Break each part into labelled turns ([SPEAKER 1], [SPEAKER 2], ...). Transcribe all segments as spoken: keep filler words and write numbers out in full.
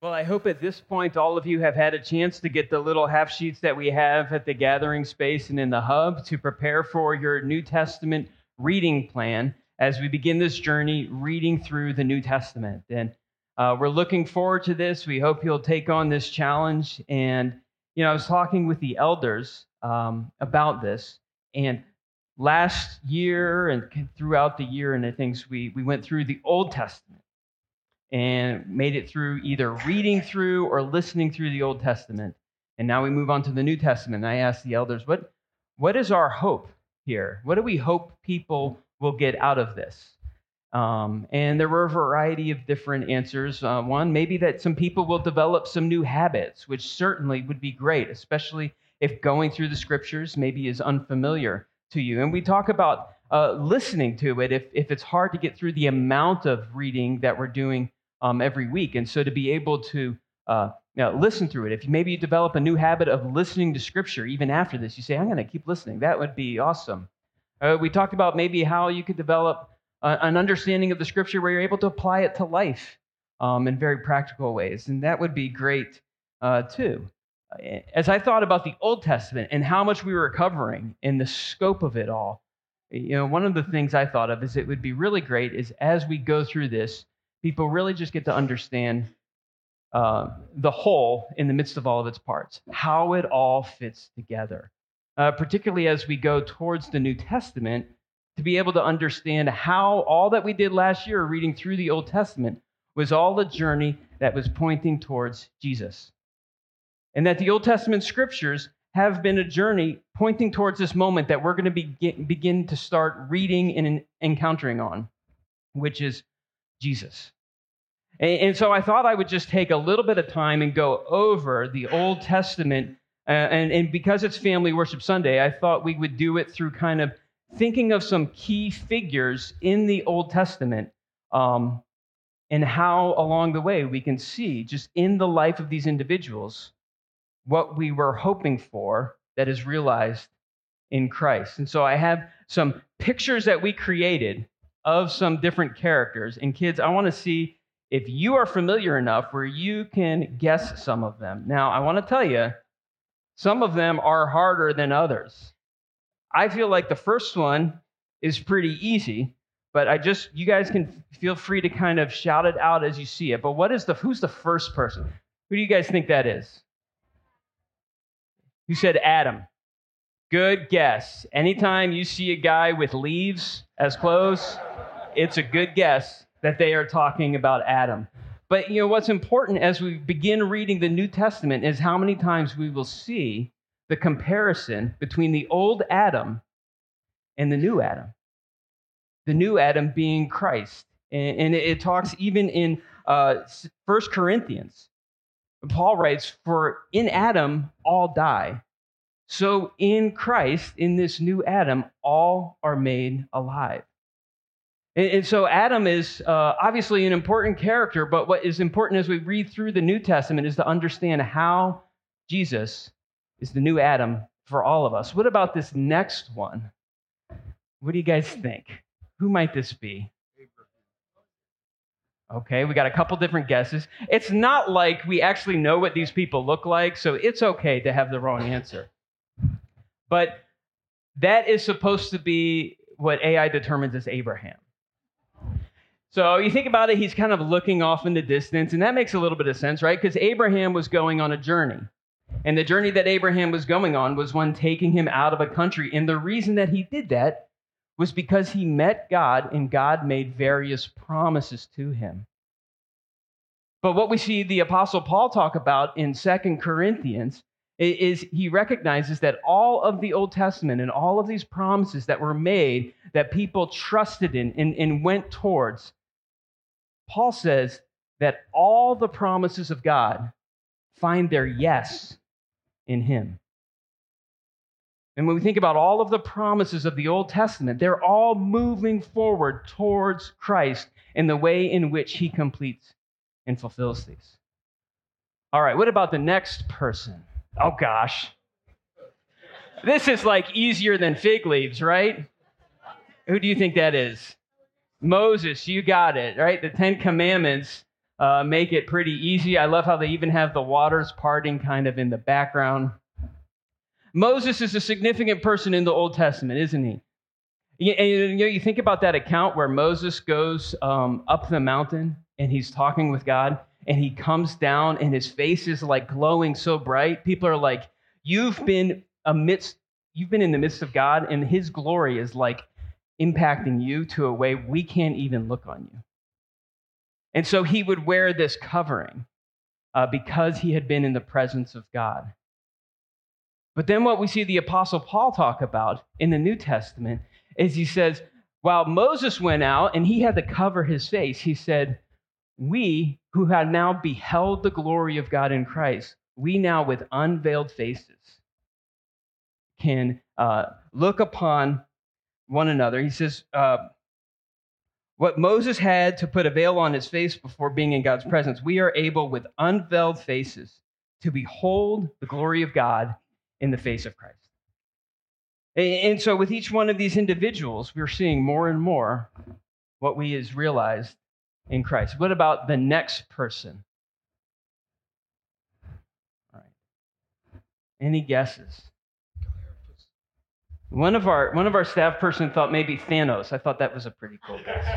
[SPEAKER 1] Well, I hope at this point all of you have had a chance to get the little half sheets that we have at the gathering space and in the hub to prepare for your New Testament reading plan as we begin this journey reading through the New Testament. And uh, we're looking forward to this. We hope you'll take on this challenge. And, you know, I was talking with the elders um, about this. And last year and throughout the year and the things, we, we went through the Old Testament and made it through either reading through or listening through the Old Testament. And now we move on to the New Testament. And I asked the elders, what, what is our hope here? What do we hope people will get out of this? Um, and there were a variety of different answers. Uh, one, maybe that some people will develop some new habits, which certainly would be great, especially if going through the scriptures maybe is unfamiliar to you. And we talk about uh, listening to it if, if it's hard to get through the amount of reading that we're doing Um, every week. And so to be able to uh, you know, listen through it, if maybe you develop a new habit of listening to Scripture, even after this, you say, I'm going to keep listening. That would be awesome. Uh, we talked about maybe how you could develop a, an understanding of the Scripture where you're able to apply it to life um, in very practical ways. And that would be great uh, too. As I thought about the Old Testament and how much we were covering and the scope of it all, you know, one of the things I thought of is it would be really great is as we go through this, people really just get to understand uh, the whole in the midst of all of its parts, how it all fits together, uh, particularly as we go towards the New Testament, to be able to understand how all that we did last year reading through the Old Testament was all a journey that was pointing towards Jesus. And that the Old Testament scriptures have been a journey pointing towards this moment that we're going to begin, begin to start reading and encountering on, which is Jesus. And so I thought I would just take a little bit of time and go over the Old Testament. Uh, and, and because it's Family Worship Sunday, I thought we would do it through kind of thinking of some key figures in the Old Testament um, and how along the way we can see just in the life of these individuals what we were hoping for that is realized in Christ. And so I have some pictures that we created of some different characters. And kids, I want to see if you are familiar enough where you can guess some of them. Now, I want to tell you, some of them are harder than others. I feel like the first one is pretty easy, but I just, you guys can feel free to kind of shout it out as you see it. But what is the, who's the first person? Who do you guys think that is? Who said Adam? Good guess. Anytime you see a guy with leaves as clothes, it's a good guess that they are talking about Adam. But you know what's important as we begin reading the New Testament is how many times we will see the comparison between the old Adam and the new Adam. The new Adam being Christ. And, and it, it talks even in uh, First Corinthians. Paul writes, for in Adam all die. So in Christ, in this new Adam, all are made alive. And so Adam is uh, obviously an important character, but what is important as we read through the New Testament is to understand how Jesus is the new Adam for all of us. What about this next one? What do you guys think? Who might this be? Okay, we got a couple different guesses. It's not like we actually know what these people look like, so it's okay to have the wrong answer. But that is supposed to be what A I determines as Abraham. So you think about it, he's kind of looking off in the distance, and that makes a little bit of sense, right? Because Abraham was going on a journey. And the journey that Abraham was going on was one taking him out of a country. And the reason that he did that was because he met God, and God made various promises to him. But what we see the Apostle Paul talk about in Second Corinthians is he recognizes that all of the Old Testament and all of these promises that were made that people trusted in and, and went towards, Paul says that all the promises of God find their yes in him. And when we think about all of the promises of the Old Testament, they're all moving forward towards Christ in the way in which he completes and fulfills these. All right, what about the next person? Oh, gosh. This is like easier than fig leaves, right? Who do you think that is? Moses, you got it, right? The Ten Commandments uh, make it pretty easy. I love how they even have the waters parting kind of in the background. Moses is a significant person in the Old Testament, isn't he? You, you know, you think about that account where Moses goes um, up the mountain and he's talking with God, and he comes down and his face is like glowing so bright. People are like, you've been amidst, you've been in the midst of God, and his glory is like impacting you to a way we can't even look on you. And so he would wear this covering uh, because he had been in the presence of God. But then what we see the Apostle Paul talk about in the New Testament is he says, while Moses went out and he had to cover his face, he said, we who have now beheld the glory of God in Christ, we now with unveiled faces can uh, look upon one another. He says, uh, what Moses had to put a veil on his face before being in God's presence, we are able with unveiled faces to behold the glory of God in the face of Christ. And so with each one of these individuals, we're seeing more and more what we has realized in Christ. What about the next person? All right. Any guesses? One of our one of our staff person thought maybe Thanos. I thought that was a pretty cool guess.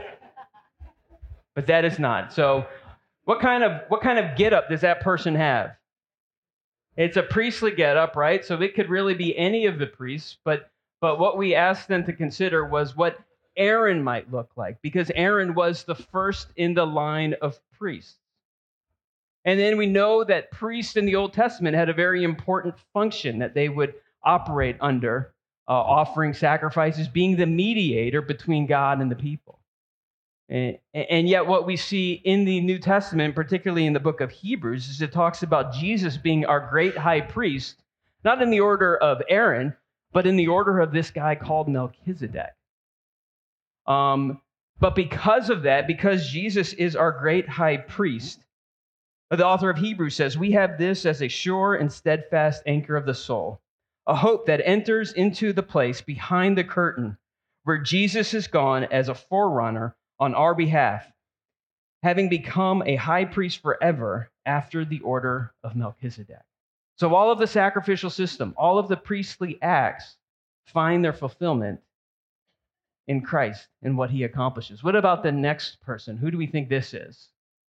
[SPEAKER 1] But that is not. So what kind of what kind of getup does that person have? It's a priestly getup, right? So it could really be any of the priests, but but what we asked them to consider was what Aaron might look like, because Aaron was the first in the line of priests. And then we know that priests in the Old Testament had a very important function that they would operate under, uh, offering sacrifices, being the mediator between God and the people. And, and yet what we see in the New Testament, particularly in the book of Hebrews, is it talks about Jesus being our great high priest, not in the order of Aaron, but in the order of this guy called Melchizedek. Um, but because of that, because Jesus is our great high priest, the author of Hebrews says, we have this as a sure and steadfast anchor of the soul, a hope that enters into the place behind the curtain where Jesus has gone as a forerunner on our behalf, having become a high priest forever after the order of Melchizedek. So all of the sacrificial system, all of the priestly acts find their fulfillment in Christ and what he accomplishes. What about the next person? Who do we think this is?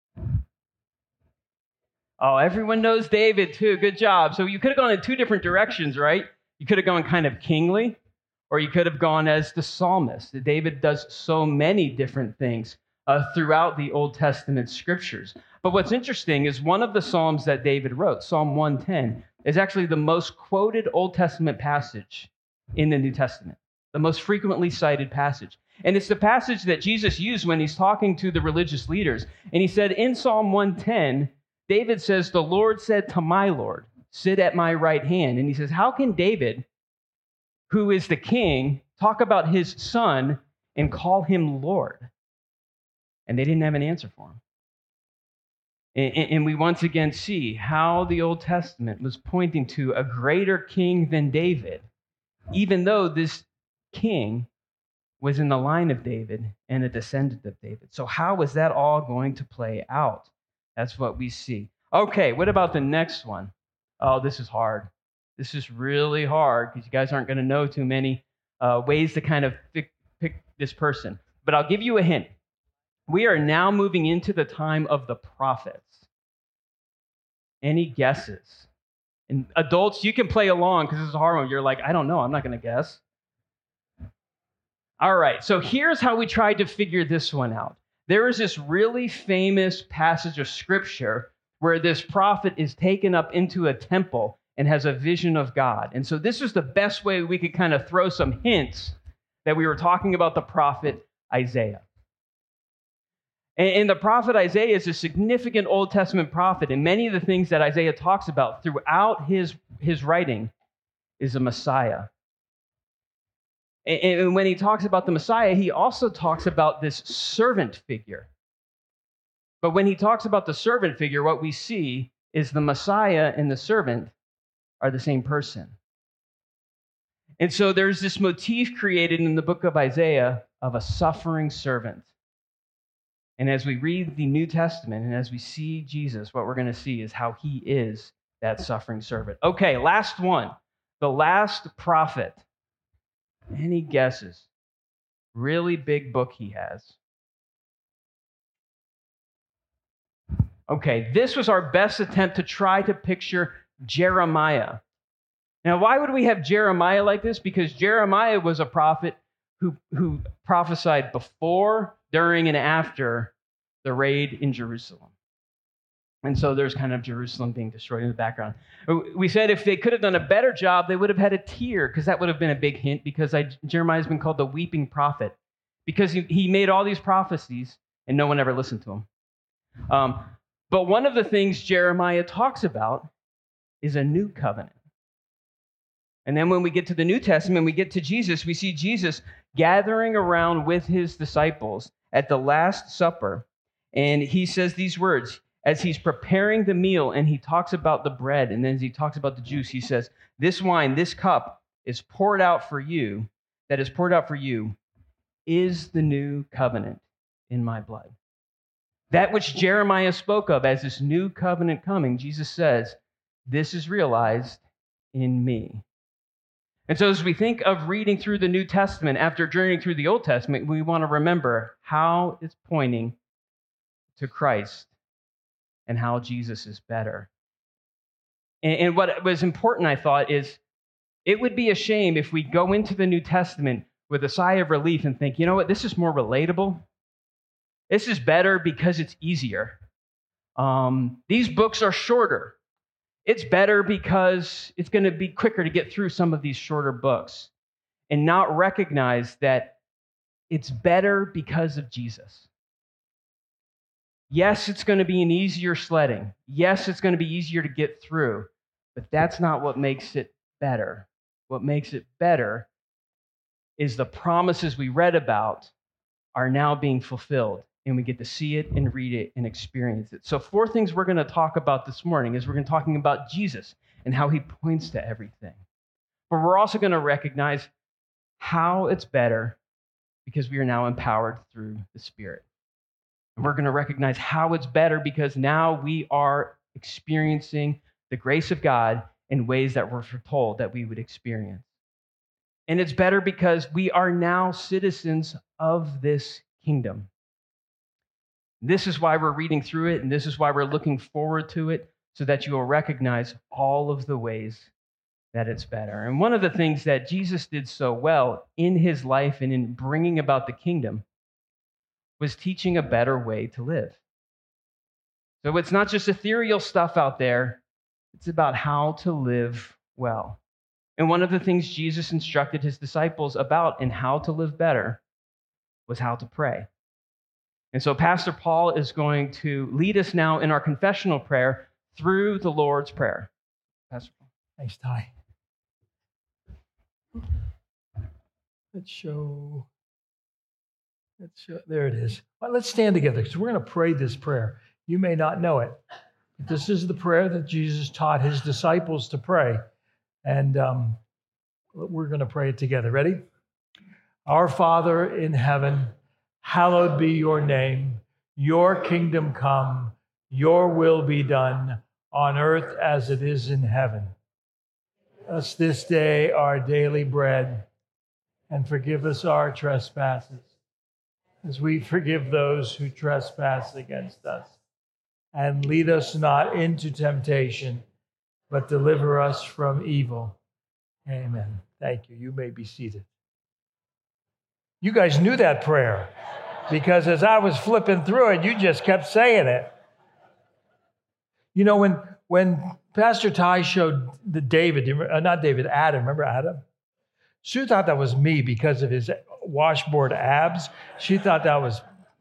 [SPEAKER 1] Oh, everyone knows David too. Good job. So you could have gone in two different directions, right? You could have gone kind of kingly, or you could have gone as the psalmist. David does so many different things uh, throughout the Old Testament scriptures. But what's interesting is one of the psalms that David wrote, Psalm one ten, is actually the most quoted Old Testament passage in the New Testament, the most frequently cited passage. And it's the passage that Jesus used when he's talking to the religious leaders. And he said in Psalm one ten, David says, the Lord said to my Lord, sit at my right hand. And he says, how can David, who is the king, talk about his son and call him Lord? And they didn't have an answer for him. And, and we once again see how the Old Testament was pointing to a greater king than David, even though this king was in the line of David and a descendant of David. So how is that all going to play out? That's what we see. Okay, what about the next one? Oh, this is hard. This is really hard because you guys aren't going to know too many uh, ways to kind of pick, pick this person. But I'll give you a hint. We are now moving into the time of the prophets. Any guesses? And adults, you can play along because this is a hard one. You're like, I don't know. I'm not going to guess. All right, so here's how we tried to figure this one out. There is this really famous passage of scripture where this prophet is taken up into a temple and has a vision of God. And so this was the best way we could kind of throw some hints that we were talking about the prophet Isaiah. And the prophet Isaiah is a significant Old Testament prophet, and many of the things that Isaiah talks about throughout his, his writing is a Messiah. And when he talks about the Messiah, he also talks about this servant figure. But when he talks about the servant figure, what we see is the Messiah and the servant are the same person. And so there's this motif created in the book of Isaiah of a suffering servant. And as we read the New Testament and as we see Jesus, what we're going to see is how he is that suffering servant. Okay, last one. The last prophet. Any guesses? Really big book he has. Okay, this was our best attempt to try to picture Jeremiah. Now, why would we have Jeremiah like this? Because Jeremiah was a prophet who, who prophesied before, during, and after the raid in Jerusalem. And so there's kind of Jerusalem being destroyed in the background. We said if they could have done a better job, they would have had a tear, because that would have been a big hint, because I, Jeremiah's been called the weeping prophet, because he, he made all these prophecies and no one ever listened to him. Um, but one of the things Jeremiah talks about is a new covenant. And then when we get to the New Testament, we get to Jesus, we see Jesus gathering around with his disciples at the Last Supper. And he says these words as he's preparing the meal, and he talks about the bread, and then as he talks about the juice, he says, "This wine, this cup is poured out for you, that is poured out for you, is the new covenant in my blood." That which Jeremiah spoke of as this new covenant coming, Jesus says, this is realized in me. And so as we think of reading through the New Testament after journeying through the Old Testament, we want to remember how it's pointing to Christ and how Jesus is better. And, and what was important, I thought, is it would be a shame if we go into the New Testament with a sigh of relief and think, you know what, this is more relatable. This is better because it's easier. Um, these books are shorter. It's better because it's going to be quicker to get through some of these shorter books, and not recognize that it's better because of Jesus. Yes, it's going to be an easier sledding. Yes, it's going to be easier to get through, but that's not what makes it better. What makes it better is the promises we read about are now being fulfilled, and we get to see it and read it and experience it. So four things we're going to talk about this morning is we're going to be talking about Jesus and how he points to everything. But we're also going to recognize how it's better because we are now empowered through the Spirit. And we're going to recognize how it's better because now we are experiencing the grace of God in ways that we're foretold that we would experience. And it's better because we are now citizens of this kingdom. This is why we're reading through it, and this is why we're looking forward to it, so that you will recognize all of the ways that it's better. And one of the things that Jesus did so well in his life and in bringing about the kingdom was teaching a better way to live. So it's not just ethereal stuff out there, it's about how to live well. And one of the things Jesus instructed his disciples about and how to live better was how to pray. And so Pastor Paul is going to lead us now in our confessional prayer through the Lord's Prayer. Pastor Paul.
[SPEAKER 2] Thanks, Ty. Let's show, let's show, there it is. Well, let's stand together because we're going to pray this prayer. You may not know it, but this is the prayer that Jesus taught his disciples to pray. And um, we're going to pray it together. Ready? Our Father in heaven, hallowed be your name. Your kingdom come. Your will be done on earth as it is in heaven. Give us this day our daily bread, and forgive us our trespasses, as we forgive those who trespass against us. And lead us not into temptation, but deliver us from evil. Amen. Thank you. You may be seated. You guys knew that prayer, because as I was flipping through it, you just kept saying it. You know, when when Pastor Ty showed the David, uh, not David, Adam, remember Adam? Sue thought that was me because of his washboard abs. She thought that was...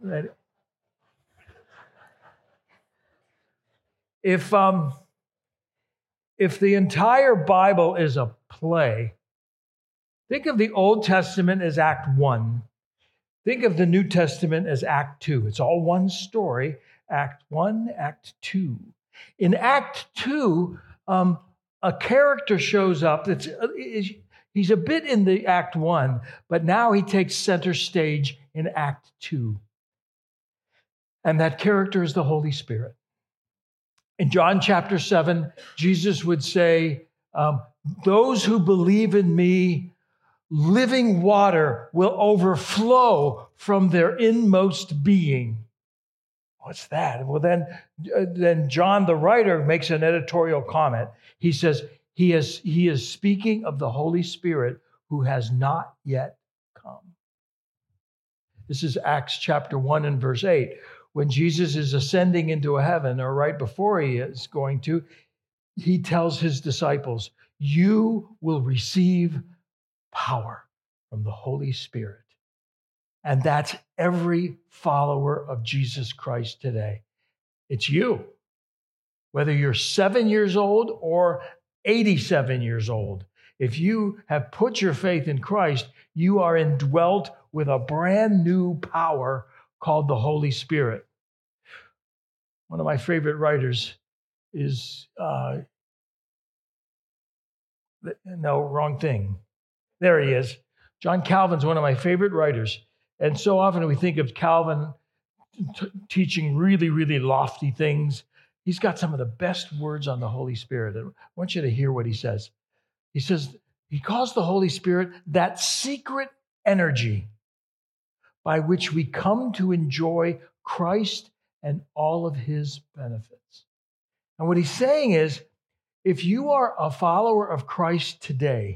[SPEAKER 2] If, um, if the entire Bible is a play, think of the Old Testament as Act One. Think of the New Testament as Act Two. It's all one story, Act One, Act Two. In Act Two, um, a character shows up that's he's a bit in the Act One, but now he takes center stage in Act Two. And that character is the Holy Spirit. In John chapter seven, Jesus would say, um, those who believe in me, living water will overflow from their inmost being. What's that? Well, then, uh, then John, the writer, makes an editorial comment. He says, he is, he is speaking of the Holy Spirit who has not yet come. This is Acts chapter one and verse eight. When Jesus is ascending into heaven, or right before he is going to, he tells his disciples, you will receive power from the Holy Spirit. And that's every follower of Jesus Christ today. It's you. Whether you're seven years old or eighty-seven years old, if you have put your faith in Christ, you are indwelt with a brand new power called the Holy Spirit. One of my favorite writers is, uh, no, wrong thing. There he is. John Calvin's one of my favorite writers. And so often we think of Calvin t- teaching really, really lofty things. He's got some of the best words on the Holy Spirit. I want you to hear what he says. He says, he calls the Holy Spirit that secret energy by which we come to enjoy Christ and all of his benefits. And what he's saying is, if you are a follower of Christ today,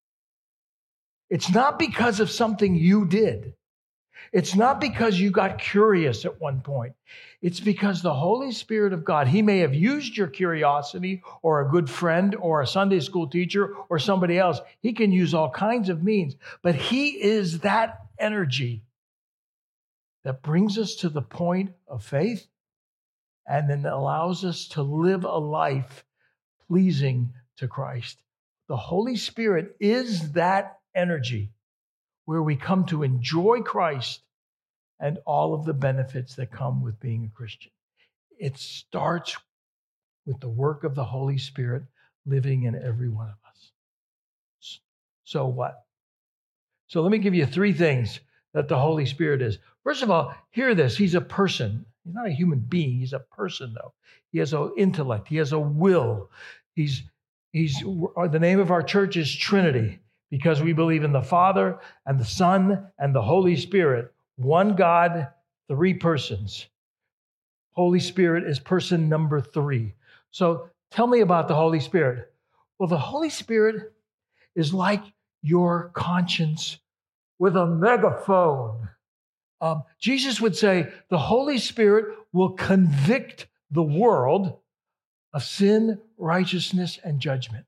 [SPEAKER 2] it's not because of something you did. It's not because you got curious at one point. It's because the Holy Spirit of God, he may have used your curiosity or a good friend or a Sunday school teacher or somebody else. He can use all kinds of means, but he is that energy that brings us to the point of faith and then allows us to live a life pleasing to Christ. The Holy Spirit is that energy where we come to enjoy Christ and all of the benefits that come with being a Christian. It starts with the work of the Holy Spirit living in every one of us. So what? So let me give you three things that the Holy Spirit is. First of all, hear this. He's a person. He's not a human being. He's a person, though. He has an intellect. He has a will. He's, he's, the name of our church is Trinity, because we believe in the Father and the Son and the Holy Spirit. One God, three persons. Holy Spirit is person number three. So tell me about the Holy Spirit. Well, the Holy Spirit is like your conscience with a megaphone. Um, Jesus would say the Holy Spirit will convict the world of sin, righteousness, and judgment.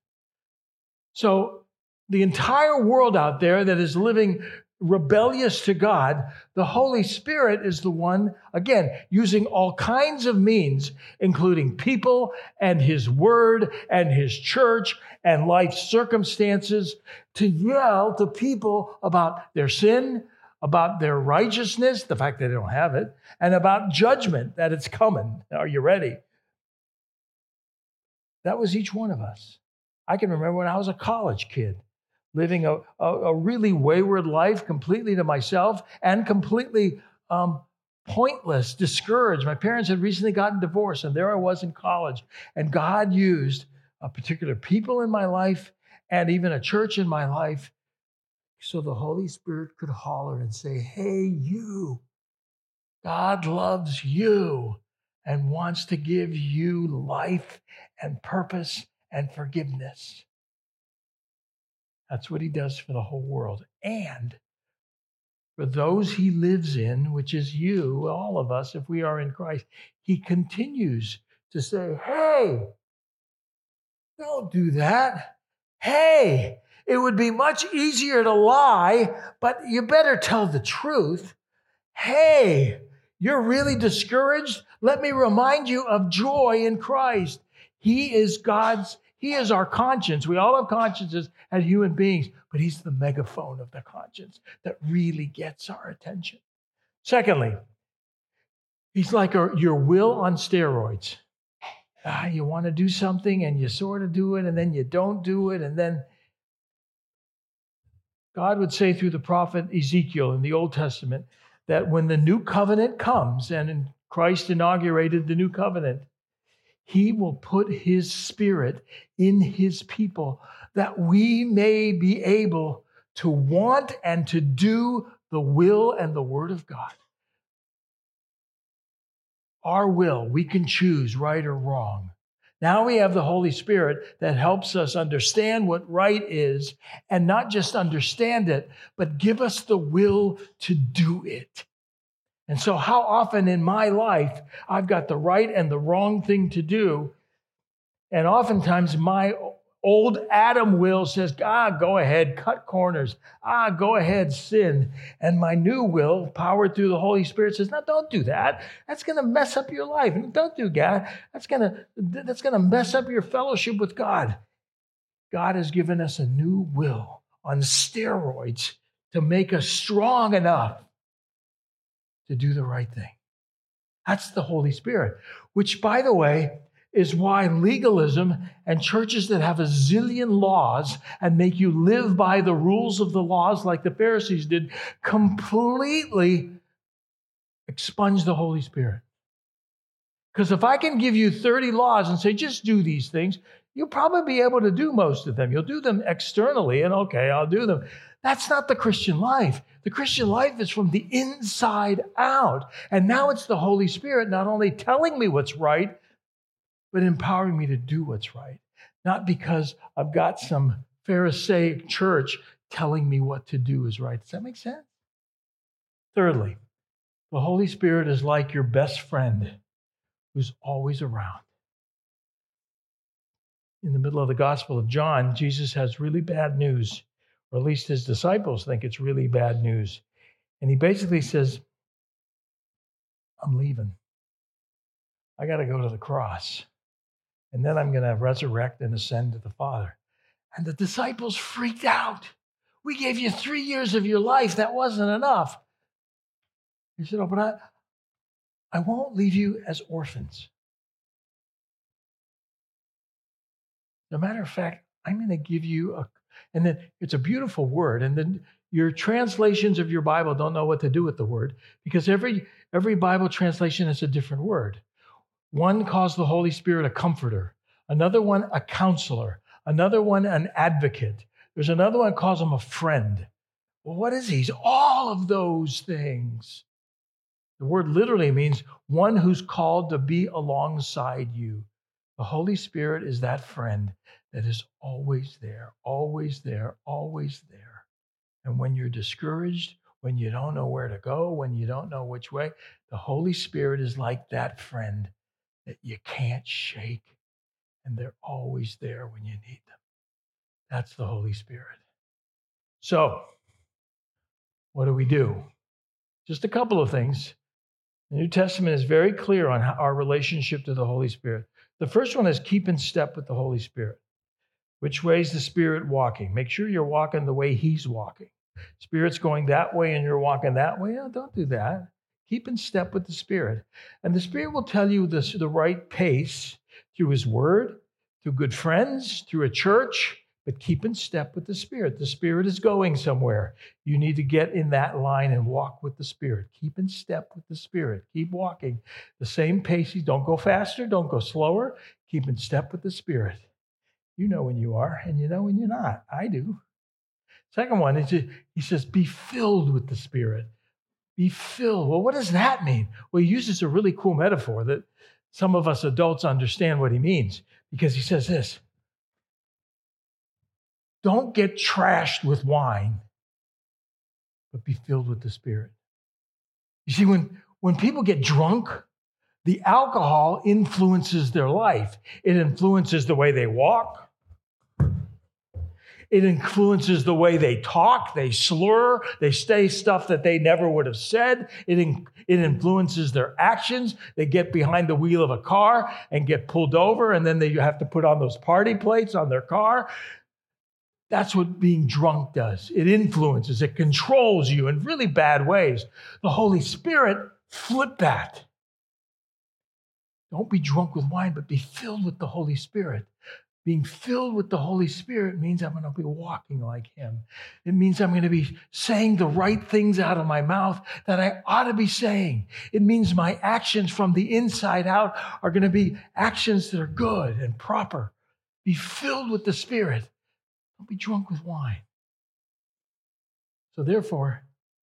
[SPEAKER 2] So the entire world out there that is living rebellious to God, the Holy Spirit is the one, again, using all kinds of means, including people and his word and his church and life circumstances, to yell to people about their sin, about their righteousness, the fact that they don't have it, and about judgment, that it's coming. Are you ready? That was each one of us. I can remember when I was a college kid, living a, a, a really wayward life, completely to myself and completely um, pointless, discouraged. My parents had recently gotten divorced, and there I was in college. And God used a particular people in my life and even a church in my life so the Holy Spirit could holler and say, hey, you, God loves you and wants to give you life and purpose and forgiveness. That's what he does for the whole world. And for those he lives in, which is you, all of us, if we are in Christ, he continues to say, hey, don't do that. Hey, it would be much easier to lie, but you better tell the truth. Hey, you're really discouraged? Let me remind you of joy in Christ. He is God's, he is our conscience. We all have consciences as human beings, but he's the megaphone of the conscience that really gets our attention. Secondly, he's like a, your will on steroids. Ah, you want to do something and you sort of do it and then you don't do it. And then God would say through the prophet Ezekiel in the Old Testament that when the new covenant comes, and in Christ inaugurated the new covenant. He will put his Spirit in his people that we may be able to want and to do the will and the word of God. Our will, we can choose right or wrong. Now we have the Holy Spirit that helps us understand what right is, and not just understand it, but give us the will to do it. And so how often in my life I've got the right and the wrong thing to do, and oftentimes my old Adam will says, ah, go ahead, cut corners. Ah, go ahead, sin. And my new will, powered through the Holy Spirit, says, no, don't do that. That's going to mess up your life. Don't do that. That's going to, that's going to mess up your fellowship with God. God has given us a new will on steroids to make us strong enough to do the right thing. That's the Holy Spirit, which, by the way, is why legalism and churches that have a zillion laws and make you live by the rules of the laws like the Pharisees did completely expunge the Holy Spirit. Because if I can give you thirty laws and say, just do these things, you'll probably be able to do most of them. You'll do them externally, and okay, I'll do them. That's not the Christian life. The Christian life is from the inside out. And now it's the Holy Spirit not only telling me what's right, but empowering me to do what's right. Not because I've got some Pharisaic church telling me what to do is right. Does that make sense? Thirdly, the Holy Spirit is like your best friend who's always around. In the middle of the Gospel of John, Jesus has really bad news, or at least his disciples think it's really bad news. And he basically says, I'm leaving. I got to go to the cross. And then I'm going to resurrect and ascend to the Father. And the disciples freaked out. We gave you three years of your life. That wasn't enough. He said, oh, but I, I won't leave you as orphans. As a matter of fact, I'm going to give you a, and then it's a beautiful word. And then your translations of your Bible don't know what to do with the word, because every, every Bible translation has a different word. One calls the Holy Spirit a comforter, another one a counselor, another one an advocate. There's another one that calls him a friend. Well, what is he? He's all of those things. The word literally means one who's called to be alongside you. The Holy Spirit is that friend that is always there, always there, always there. And when you're discouraged, when you don't know where to go, when you don't know which way, the Holy Spirit is like that friend that you can't shake, and they're always there when you need them. That's the Holy Spirit. So, what do we do? Just a couple of things. The New Testament is very clear on how our relationship to the Holy Spirit. The first one is keep in step with the Holy Spirit. Which way is the Spirit walking? Make sure you're walking the way he's walking. Spirit's going that way and you're walking that way? Oh, don't do that. Keep in step with the Spirit. And the Spirit will tell you this, the right pace through his word, through good friends, through a church, but keep in step with the Spirit. The Spirit is going somewhere. You need to get in that line and walk with the Spirit. Keep in step with the Spirit. Keep walking the same pace. Don't go faster. Don't go slower. Keep in step with the Spirit. You know when you are, and you know when you're not. I do. Second one is he says, be filled with the Spirit. Be filled. Well, what does that mean? Well, he uses a really cool metaphor that some of us adults understand what he means, because he says this: don't get trashed with wine, but be filled with the Spirit. You see, when, when people get drunk, the alcohol influences their life. It influences the way they walk. It influences the way they talk, they slur, they say stuff that they never would have said. It, in, it influences their actions. They get behind the wheel of a car and get pulled over, and then they have to put on those party plates on their car. That's what being drunk does. It influences, it controls you in really bad ways. The Holy Spirit flipped that. Don't be drunk with wine, but be filled with the Holy Spirit. Being filled with the Holy Spirit means I'm going to be walking like him. It means I'm going to be saying the right things out of my mouth that I ought to be saying. It means my actions from the inside out are going to be actions that are good and proper. Be filled with the Spirit. Don't be drunk with wine. So therefore,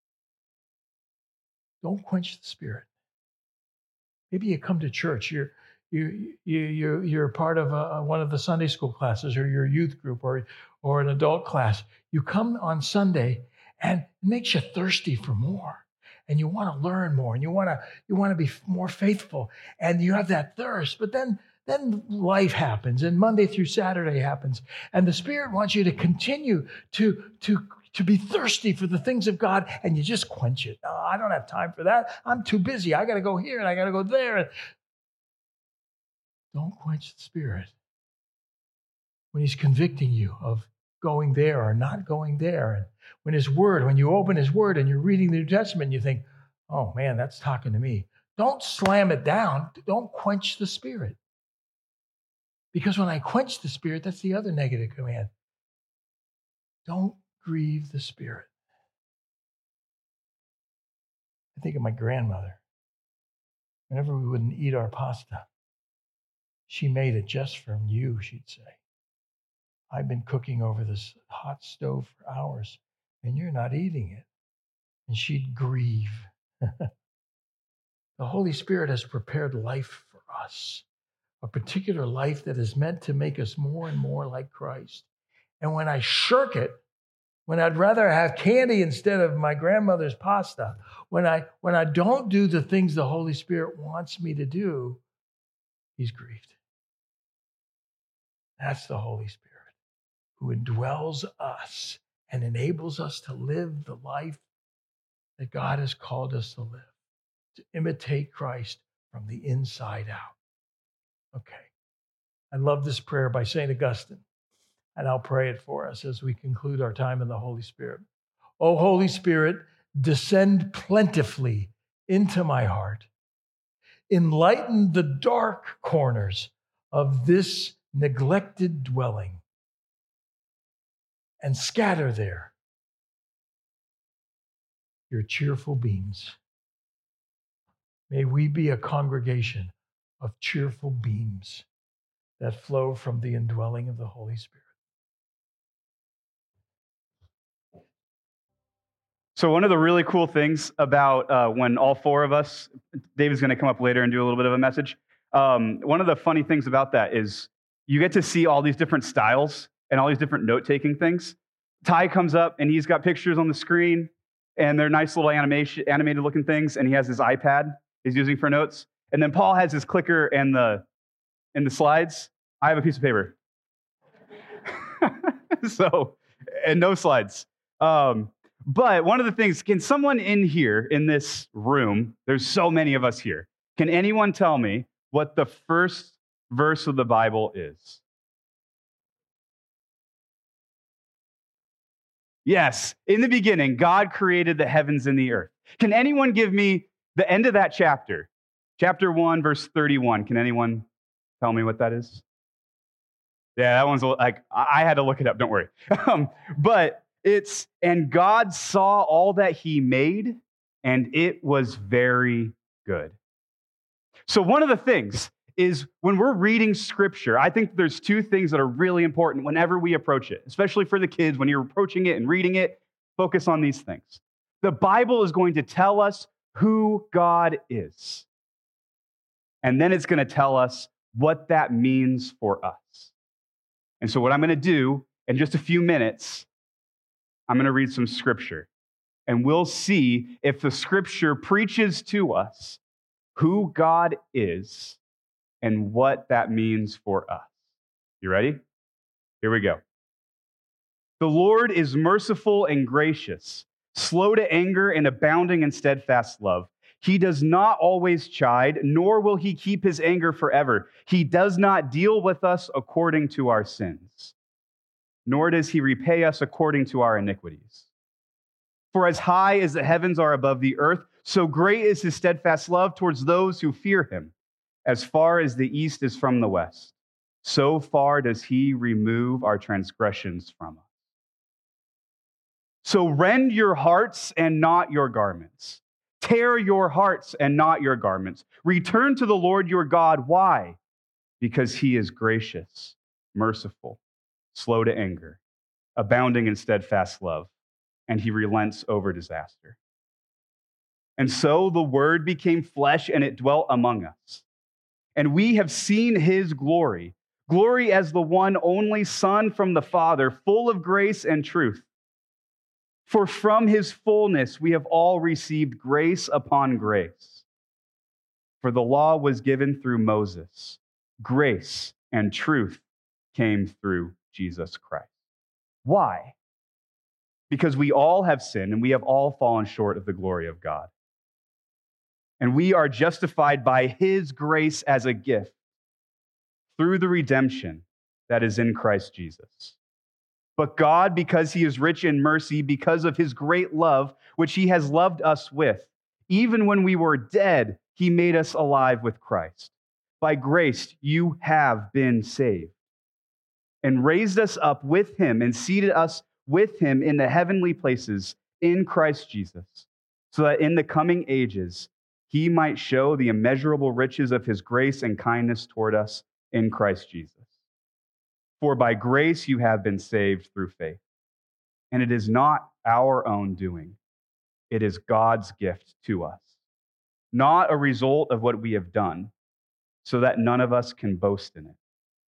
[SPEAKER 2] don't quench the Spirit. Maybe you come to church. You're You, you, you, you're part of a, one of the Sunday school classes or your youth group or, or an adult class. You come on Sunday and it makes you thirsty for more. And you want to learn more and you want to you want to be more faithful. And you have that thirst. But then, then life happens and Monday through Saturday happens. And the Spirit wants you to continue to, to, to be thirsty for the things of God and you just quench it. Oh, I don't have time for that. I'm too busy. I got to go here and I got to go there. Don't quench the Spirit when he's convicting you of going there or not going there. And when his word, when you open his word and you're reading the New Testament, you think, oh man, that's talking to me. Don't slam it down. Don't quench the Spirit. Because when I quench the Spirit, that's the other negative command. Don't grieve the Spirit. I think of my grandmother. Whenever we wouldn't eat our pasta, she made it just for you, she'd say. I've been cooking over this hot stove for hours, and you're not eating it. And she'd grieve. The Holy Spirit has prepared life for us, a particular life that is meant to make us more and more like Christ. And when I shirk it, when I'd rather have candy instead of my grandmother's pasta, when I, when I don't do the things the Holy Spirit wants me to do, he's grieved. That's the Holy Spirit who indwells us and enables us to live the life that God has called us to live, to imitate Christ from the inside out. Okay. I love this prayer by Saint Augustine, and I'll pray it for us as we conclude our time in the Holy Spirit. O Holy Spirit, descend plentifully into my heart. Enlighten the dark corners of this neglected dwelling and scatter there your cheerful beams. May we be a congregation of cheerful beams that flow from the indwelling of the Holy Spirit.
[SPEAKER 3] So one of the really cool things about uh, when all four of us, David's going to come up later and do a little bit of a message. Um, one of the funny things about that is you get to see all these different styles and all these different note-taking things. Ty comes up and he's got pictures on the screen and they're nice little animation, animated looking things, and he has his iPad he's using for notes. And then Paul has his clicker and the and the slides. I have a piece of paper. so, and no slides. Um, but one of the things, can someone in here, in this room, there's so many of us here, can anyone tell me what the first verse of the Bible is? Yes, in the beginning, God created the heavens and the earth. Can anyone give me the end of that chapter? Chapter one, verse thirty-one. Can anyone tell me what that is? Yeah, that one's like, I had to look it up, don't worry. um, but it's, and God saw all that he made, and it was very good. So one of the things is when we're reading scripture, I think there's two things that are really important whenever we approach it, especially for the kids. When you're approaching it and reading it, focus on these things. The Bible is going to tell us who God is. And then it's going to tell us what that means for us. And so what I'm going to do in just a few minutes, I'm going to read some scripture. And we'll see if the scripture preaches to us who God is and what that means for us. You ready? Here we go. The Lord is merciful and gracious, slow to anger and abounding in steadfast love. He does not always chide, nor will he keep his anger forever. He does not deal with us according to our sins, nor does he repay us according to our iniquities. For as high as the heavens are above the earth, so great is his steadfast love towards those who fear him. As far as the east is from the west, so far does he remove our transgressions from us. So rend your hearts and not your garments. Tear your hearts and not your garments. Return to the Lord your God. Why? Because he is gracious, merciful, slow to anger, abounding in steadfast love, and he relents over disaster. And so the word became flesh and it dwelt among us. And we have seen his glory, glory as the one only Son from the Father, full of grace and truth. For from his fullness we have all received grace upon grace. For the law was given through Moses. Grace and truth came through Jesus Christ. Why? Because we all have sinned and we have all fallen short of the glory of God. And we are justified by his grace as a gift through the redemption that is in Christ Jesus. But God, because he is rich in mercy, because of his great love, which he has loved us with, even when we were dead, he made us alive with Christ. By grace, you have been saved, and raised us up with him and seated us with him in the heavenly places in Christ Jesus, so that in the coming ages, he might show the immeasurable riches of his grace and kindness toward us in Christ Jesus. For by grace you have been saved through faith. And it is not our own doing. It is God's gift to us, not a result of what we have done, so that none of us can boast in it.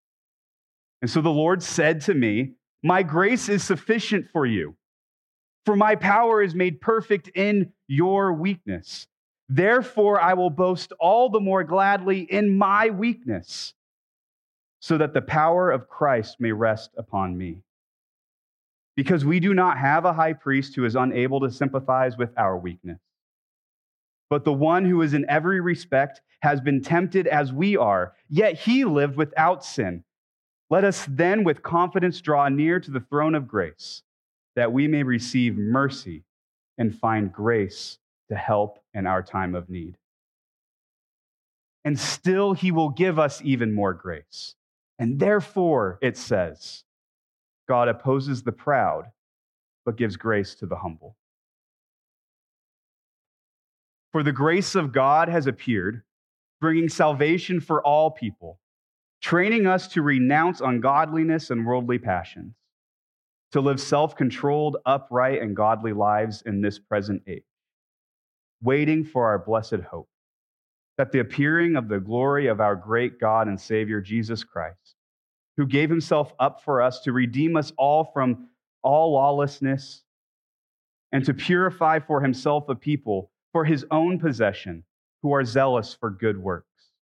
[SPEAKER 3] And so the Lord said to me, my grace is sufficient for you, for my power is made perfect in your weakness. Therefore, I will boast all the more gladly in my weakness, so that the power of Christ may rest upon me. Because we do not have a high priest who is unable to sympathize with our weakness, but the one who is in every respect has been tempted as we are, yet he lived without sin. Let us then with confidence draw near to the throne of grace, that we may receive mercy and find grace to help in our time of need. And still he will give us even more grace. And therefore, it says, God opposes the proud, but gives grace to the humble. For the grace of God has appeared, bringing salvation for all people, training us to renounce ungodliness and worldly passions, to live self-controlled, upright, and godly lives in this present age, waiting for our blessed hope, that the appearing of the glory of our great God and Savior, Jesus Christ, who gave himself up for us to redeem us all from all lawlessness and to purify for himself a people for his own possession who are zealous for good works.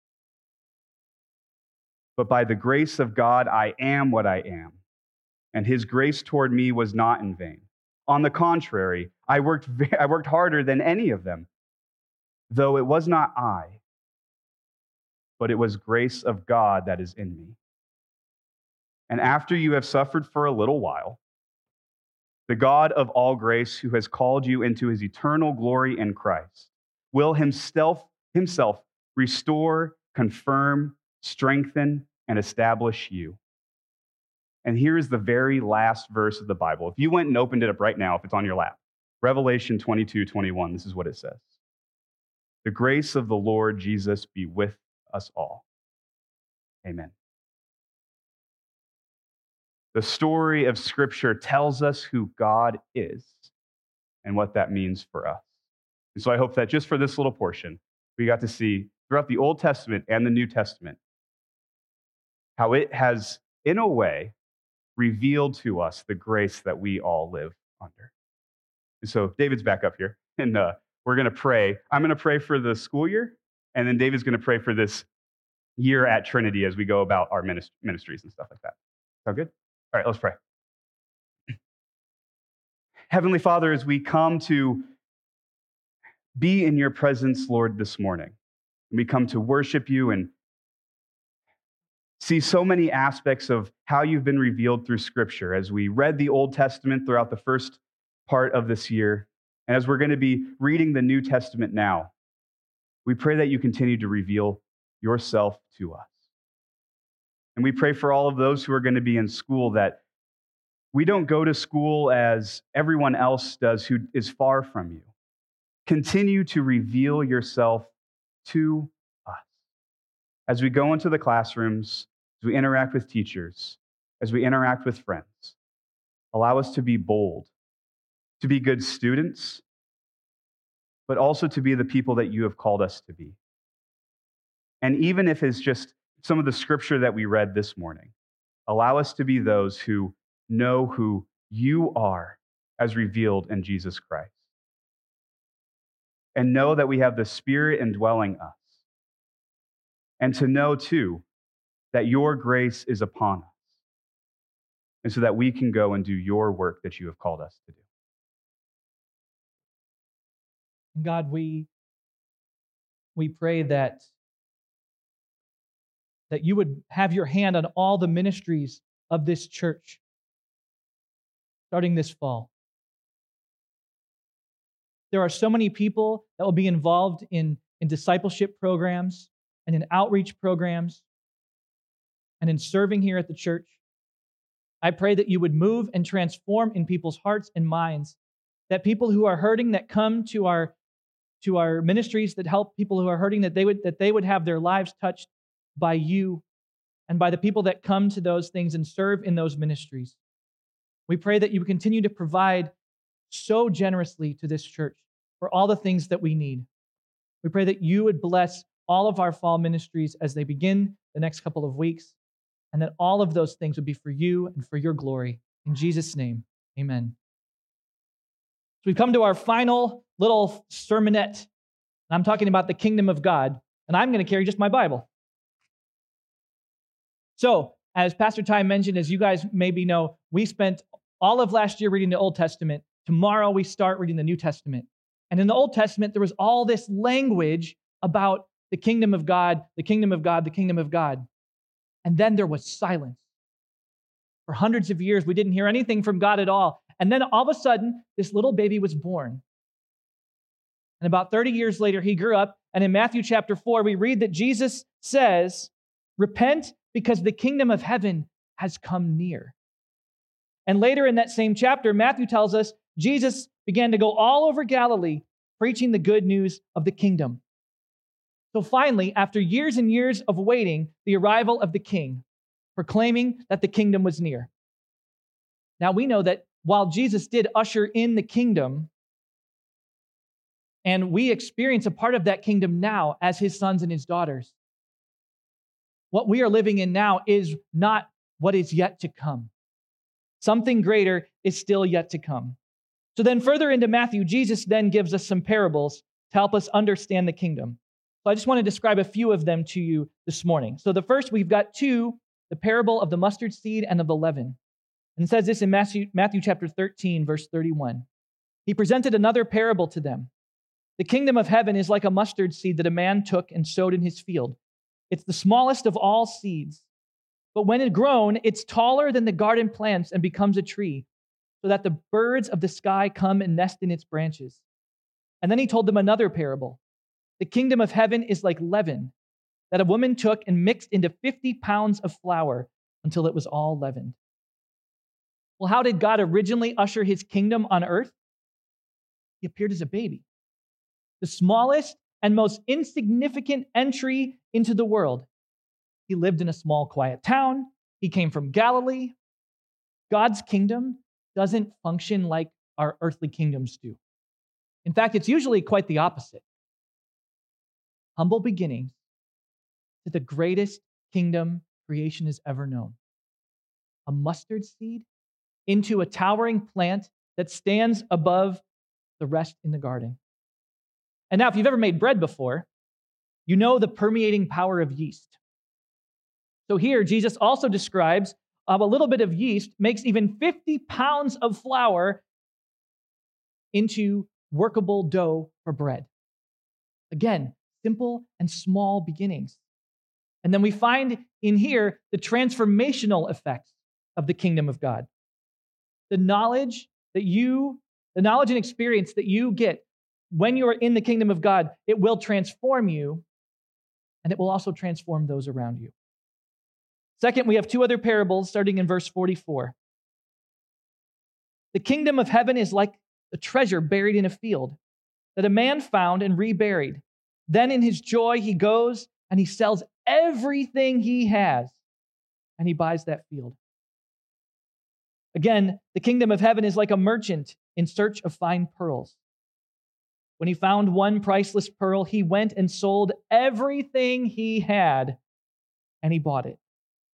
[SPEAKER 3] But by the grace of God, I am what I am, and his grace toward me was not in vain. On the contrary, I worked, I worked harder than any of them, though it was not I, but it was grace of God that is in me. And after you have suffered for a little while, the God of all grace, who has called you into his eternal glory in Christ, will himself, himself restore, confirm, strengthen, and establish you. And here is the very last verse of the Bible. If you went and opened it up right now, if it's on your lap, Revelation twenty-two twenty-one, this is what it says. The grace of the Lord Jesus be with us all. Amen. The story of Scripture tells us who God is and what that means for us. And so I hope that just for this little portion, we got to see throughout the Old Testament and the New Testament how it has, in a way, revealed to us the grace that we all live under. And so David's back up here, and uh, we're going to pray. I'm going to pray for the school year, and then David's going to pray for this year at Trinity as we go about our ministries and stuff like that. Sound good? All right, let's pray. Heavenly Father, as we come to be in your presence, Lord, this morning, we come to worship you and see so many aspects of how you've been revealed through Scripture as we read the Old Testament throughout the first part of this year, and as we're going to be reading the New Testament now, we pray that you continue to reveal yourself to us. And we pray for all of those who are going to be in school that we don't go to school as everyone else does who is far from you. Continue to reveal yourself to us as we go into the classrooms, as we interact with teachers, as we interact with friends. Allow us to be bold, to be good students, but also to be the people that you have called us to be. And even if it's just some of the scripture that we read this morning, allow us to be those who know who you are as revealed in Jesus Christ. And know that we have the Spirit indwelling us. And to know, too, that your grace is upon us. And so that we can go and do your work that you have called us to do.
[SPEAKER 4] God, we, we pray that, that you would have your hand on all the ministries of this church, starting this fall. There are so many people that will be involved in, in discipleship programs and in outreach programs and in serving here at the church. I pray that you would move and transform in people's hearts and minds, that people who are hurting that come to our, to our ministries that help people who are hurting, that they would, that they would have their lives touched by you and by the people that come to those things and serve in those ministries. We pray that you would continue to provide so generously to this church for all the things that we need. We pray that you would bless all of our fall ministries as they begin the next couple of weeks, and that all of those things would be for you and for your glory. In Jesus' name, amen. So we've come to our final little sermonette, and I'm talking about the kingdom of God, and I'm going to carry just my Bible. So, as Pastor Ty mentioned, as you guys maybe know, we spent all of last year reading the Old Testament. Tomorrow we start reading the New Testament. And in the Old Testament, there was all this language about the kingdom of God, the kingdom of God, the kingdom of God. And then there was silence. For hundreds of years, we didn't hear anything from God at all. And then all of a sudden, this little baby was born. And about thirty years later, he grew up. And in Matthew chapter four, we read that Jesus says, "Repent, because the kingdom of heaven has come near." And later in that same chapter, Matthew tells us Jesus began to go all over Galilee, preaching the good news of the kingdom. So finally, after years and years of waiting, the arrival of the king, proclaiming that the kingdom was near. Now we know that while Jesus did usher in the kingdom, and we experience a part of that kingdom now as his sons and his daughters, what we are living in now is not what is yet to come. Something greater is still yet to come. So then further into Matthew, Jesus then gives us some parables to help us understand the kingdom. So I just want to describe a few of them to you this morning. So the first, we've got two, the parable of the mustard seed and of the leaven. And it says this in Matthew, Matthew chapter thirteen, verse thirty-one. He presented another parable to them. The kingdom of heaven is like a mustard seed that a man took and sowed in his field. It's the smallest of all seeds. But when it grown, it's taller than the garden plants and becomes a tree, so that the birds of the sky come and nest in its branches. And then he told them another parable. The kingdom of heaven is like leaven that a woman took and mixed into fifty pounds of flour until it was all leavened. Well, how did God originally usher his kingdom on earth? He appeared as a baby. The smallest and most insignificant entry into the world. He lived in a small, quiet town. He came from Galilee. God's kingdom doesn't function like our earthly kingdoms do. In fact, it's usually quite the opposite. Humble beginnings to the greatest kingdom creation has ever known. A mustard seed into a towering plant that stands above the rest in the garden. And now, if you've ever made bread before, you know the permeating power of yeast. So here, Jesus also describes uh, a little bit of yeast makes even fifty pounds of flour into workable dough for bread. Again, simple and small beginnings. And then we find in here the transformational effects of the kingdom of God. The knowledge that you, the knowledge and experience that you get when you are in the kingdom of God, it will transform you, and it will also transform those around you. Second, we have two other parables starting in verse forty-four. The kingdom of heaven is like a treasure buried in a field that a man found and reburied. Then in his joy, he goes and he sells everything he has and he buys that field. Again, the kingdom of heaven is like a merchant in search of fine pearls. When he found one priceless pearl, he went and sold everything he had and he bought it.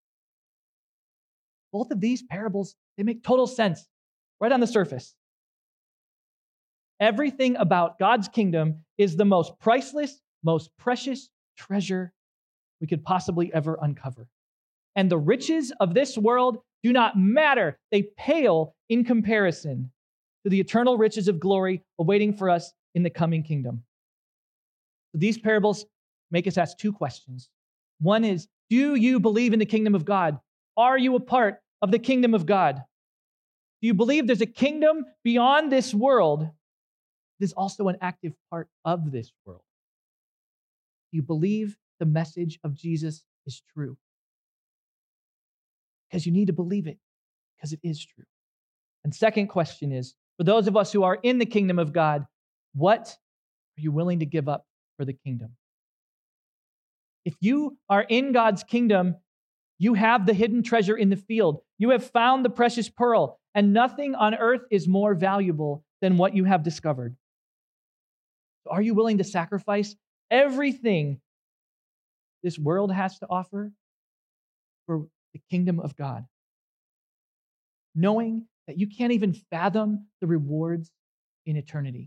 [SPEAKER 4] Both of these parables, they make total sense right on the surface. Everything about God's kingdom is the most priceless, most precious treasure we could possibly ever uncover. And the riches of this world do not matter. They pale in comparison to the eternal riches of glory awaiting for us in the coming kingdom. So these parables make us ask two questions. One is, do you believe in the kingdom of God? Are you a part of the kingdom of God? Do you believe there's a kingdom beyond this world that is also an active part of this world? Do you believe the message of Jesus is true? Because you need to believe it, because it is true. And second question is, for those of us who are in the kingdom of God, what are you willing to give up for the kingdom? If you are in God's kingdom, you have the hidden treasure in the field. You have found the precious pearl, and nothing on earth is more valuable than what you have discovered. Are you willing to sacrifice everything this world has to offer for the kingdom of God, knowing that you can't even fathom the rewards in eternity?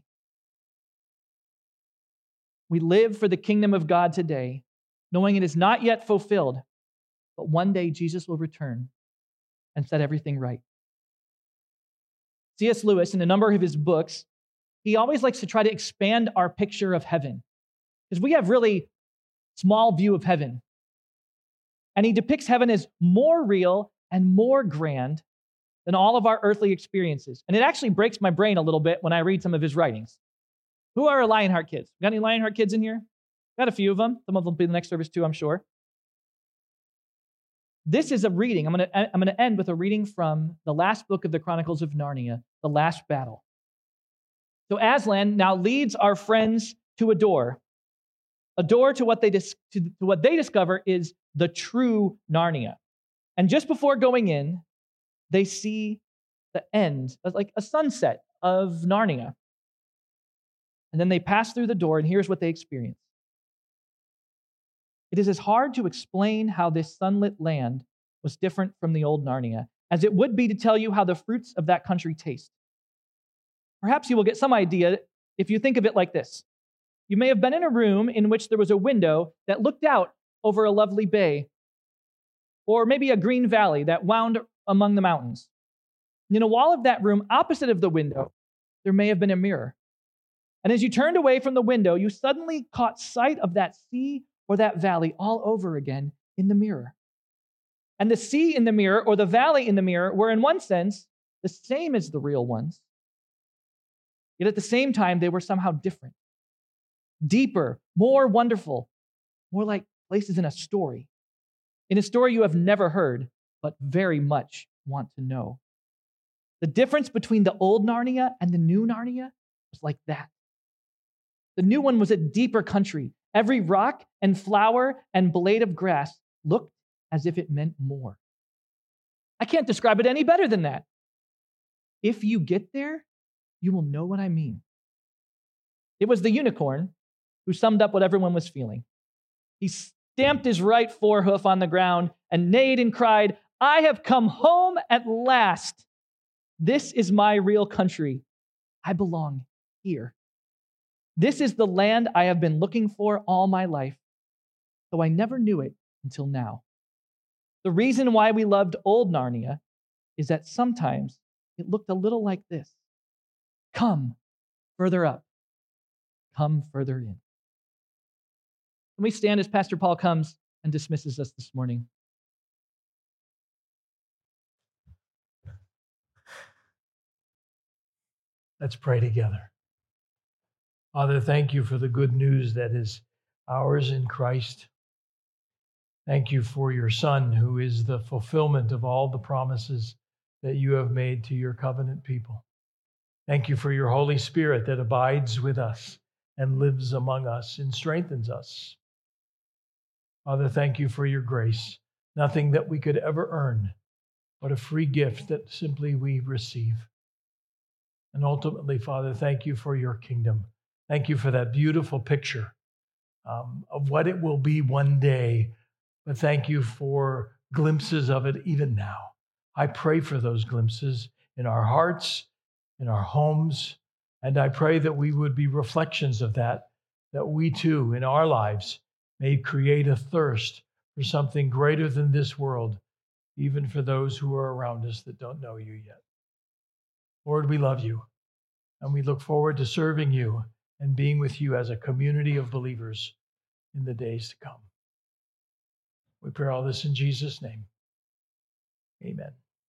[SPEAKER 4] We live for the kingdom of God today, knowing it is not yet fulfilled, but one day Jesus will return and set everything right. C S Lewis, in a number of his books, he always likes to try to expand our picture of heaven, because we have really small view of heaven. And he depicts heaven as more real and more grand than all of our earthly experiences. And it actually breaks my brain a little bit when I read some of his writings. Who are Lionheart kids? Got any Lionheart kids in here? Got a few of them. Some of them will be in the next service too, I'm sure. This is a reading. I'm going to I'm going to end with a reading from the last book of the Chronicles of Narnia, The Last Battle. So Aslan now leads our friends to a door, a door to what they dis- to, to what they discover is the true Narnia. And just before going in, they see the end, like a sunset of Narnia. And then they pass through the door, and here's what they experience. It is as hard to explain how this sunlit land was different from the old Narnia as it would be to tell you how the fruits of that country taste. Perhaps you will get some idea if you think of it like this. You may have been in a room in which there was a window that looked out over a lovely bay, or maybe a green valley that wound among the mountains. And in a wall of that room, opposite of the window, there may have been a mirror. And as you turned away from the window, you suddenly caught sight of that sea or that valley all over again in the mirror. And the sea in the mirror or the valley in the mirror were in one sense the same as the real ones. Yet at the same time, they were somehow different, deeper, more wonderful, more like places in a story. In a story you have never heard, but very much want to know. The difference between the old Narnia and the new Narnia was like that. The new one was a deeper country. Every rock and flower and blade of grass looked as if it meant more. I can't describe it any better than that. If you get there, you will know what I mean. It was the unicorn who summed up what everyone was feeling. He stamped his right forehoof on the ground and neighed and cried, "I have come home at last. This is my real country. I belong here. This is the land I have been looking for all my life, though I never knew it until now." The reason why we loved old Narnia is that sometimes it looked a little like this. Come further up. Come further in. Can we stand as Pastor Paul comes and dismisses us this morning?
[SPEAKER 2] Let's pray together. Father, thank you for the good news that is ours in Christ. Thank you for your Son, who is the fulfillment of all the promises that you have made to your covenant people. Thank you for your Holy Spirit that abides with us and lives among us and strengthens us. Father, thank you for your grace, nothing that we could ever earn, but a free gift that simply we receive. And ultimately, Father, thank you for your kingdom. Thank you for that beautiful picture um, of what it will be one day. But thank you for glimpses of it even now. I pray for those glimpses in our hearts, in our homes, and I pray that we would be reflections of that, that we too, in our lives, may create a thirst for something greater than this world, even for those who are around us that don't know you yet. Lord, we love you, and we look forward to serving you and being with you as a community of believers in the days to come. We pray all this in Jesus' name. Amen.